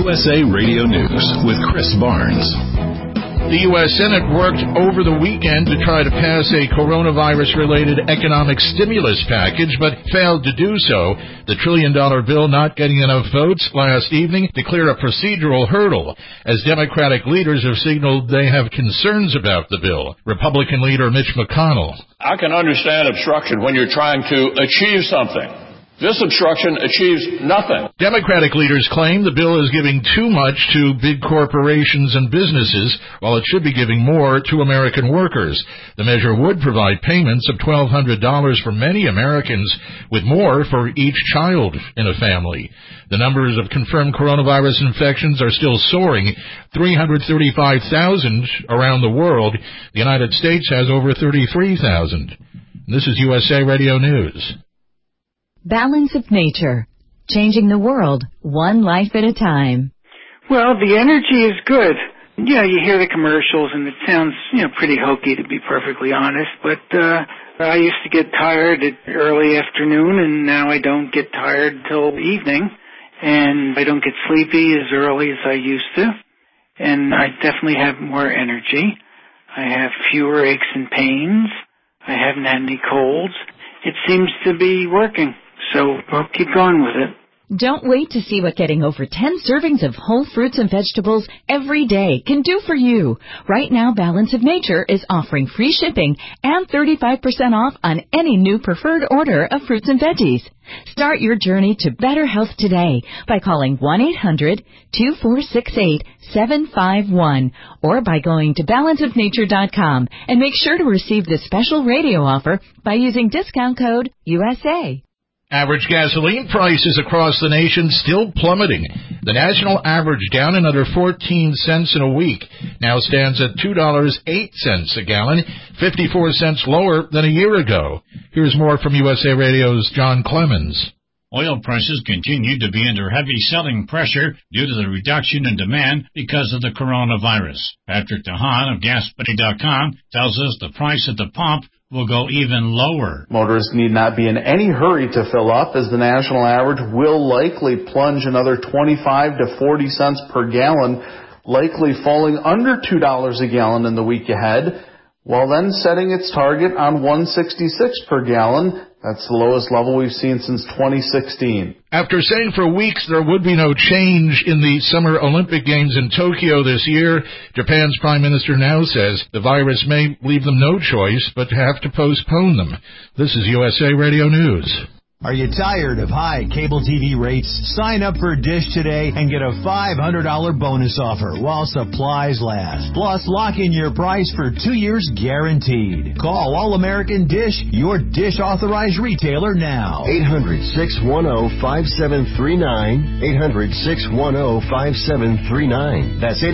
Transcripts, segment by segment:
USA Radio News with Chris Barnes. The U.S. Senate worked over the weekend to try to pass a coronavirus-related economic stimulus package, but failed to do so. The trillion-dollar bill not getting enough votes last evening to clear a procedural hurdle, as Democratic leaders have signaled they have concerns about the bill. Republican leader Mitch McConnell. I can understand obstruction when you're trying to achieve something. This obstruction achieves nothing. Democratic leaders claim the bill is giving too much to big corporations and businesses, while it should be giving more to American workers. The measure would provide payments of $1,200 for many Americans, with more for each child in a family. The numbers of confirmed coronavirus infections are still soaring, 335,000 around the world. The United States has over 33,000. This is USA Radio News. Balance of Nature, changing the world one life at a time. Well, the energy is good. Yeah, you hear the commercials and it sounds, pretty hokey to be perfectly honest, but I used to get tired at early afternoon and now I don't get tired till evening, and I don't get sleepy as early as I used to, and I definitely have more energy. I have fewer aches and pains. I haven't had any colds. It seems to be working. So we'll keep going with it. Don't wait to see what getting over 10 servings of whole fruits and vegetables every day can do for you. Right now, Balance of Nature is offering free shipping and 35% off on any new preferred order of fruits and veggies. Start your journey to better health today by calling 1-800-2468-751 or by going to balanceofnature.com and make sure to receive this special radio offer by using discount code USA. Average gasoline prices across the nation still plummeting. The national average down another 14 cents in a week, now stands at $2.08 a gallon, 54 cents lower than a year ago. Here's more from USA Radio's John Clemens. Oil prices continue to be under heavy selling pressure due to the reduction in demand because of the coronavirus. Patrick DeHaan of GasBuddy.com tells us the price at the pump will go even lower. Motorists need not be in any hurry to fill up, as the national average will likely plunge another 25 to 40 cents per gallon, likely falling under $2 a gallon in the week ahead, while then setting its target on $1.66 per gallon. That's the lowest level we've seen since 2016. After saying for weeks there would be no change in the Summer Olympic Games in Tokyo this year, Japan's Prime Minister now says the virus may leave them no choice but to have to postpone them. This is USA Radio News. Are you tired of high cable TV rates? Sign up for Dish today and get a $500 bonus offer while supplies last. Plus, lock in your price for 2 years guaranteed. Call All-American Dish, your Dish authorized retailer now. 800-610-5739. 800-610-5739. That's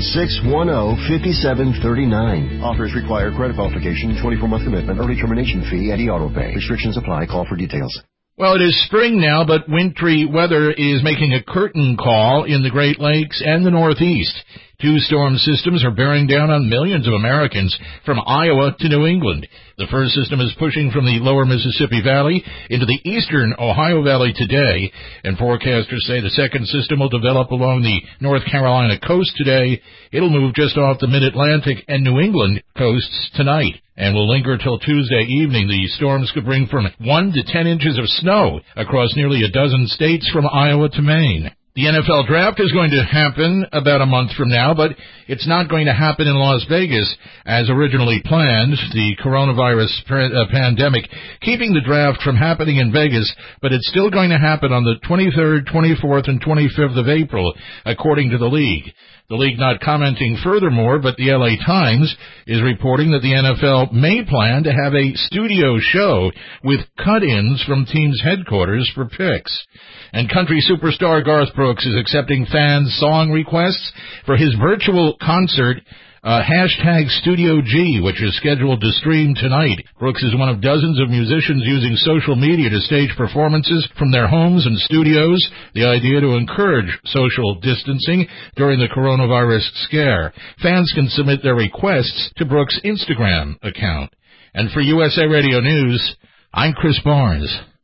800-610-5739. Offers require credit qualification, 24-month commitment, early termination fee, and e-auto pay. Restrictions apply. Call for details. Well, it is spring now, but wintry weather is making a curtain call in the Great Lakes and the Northeast. Two storm systems are bearing down on millions of Americans from Iowa to New England. The first system is pushing from the lower Mississippi Valley into the eastern Ohio Valley today, and forecasters say the second system will develop along the North Carolina coast today. It'll move just off the Mid-Atlantic and New England coasts tonight and will linger till Tuesday evening. The storms could bring from 1 to 10 inches of snow across nearly a dozen states from Iowa to Maine. The NFL draft is going to happen about a month from now, but it's not going to happen in Las Vegas as originally planned. The coronavirus pandemic keeping the draft from happening in Vegas, but it's still going to happen on the 23rd, 24th, and 25th of April, according to the league. The league not commenting furthermore, but the LA Times is reporting that the NFL may plan to have a studio show with cut-ins from teams' headquarters for picks. And country superstar Garth Brooks is accepting fans' song requests for his virtual concert, #Studio G, which is scheduled to stream tonight. Brooks is one of dozens of musicians using social media to stage performances from their homes and studios, the idea to encourage social distancing during the coronavirus scare. Fans can submit their requests to Brooks' Instagram account. And for USA Radio News, I'm Chris Barnes.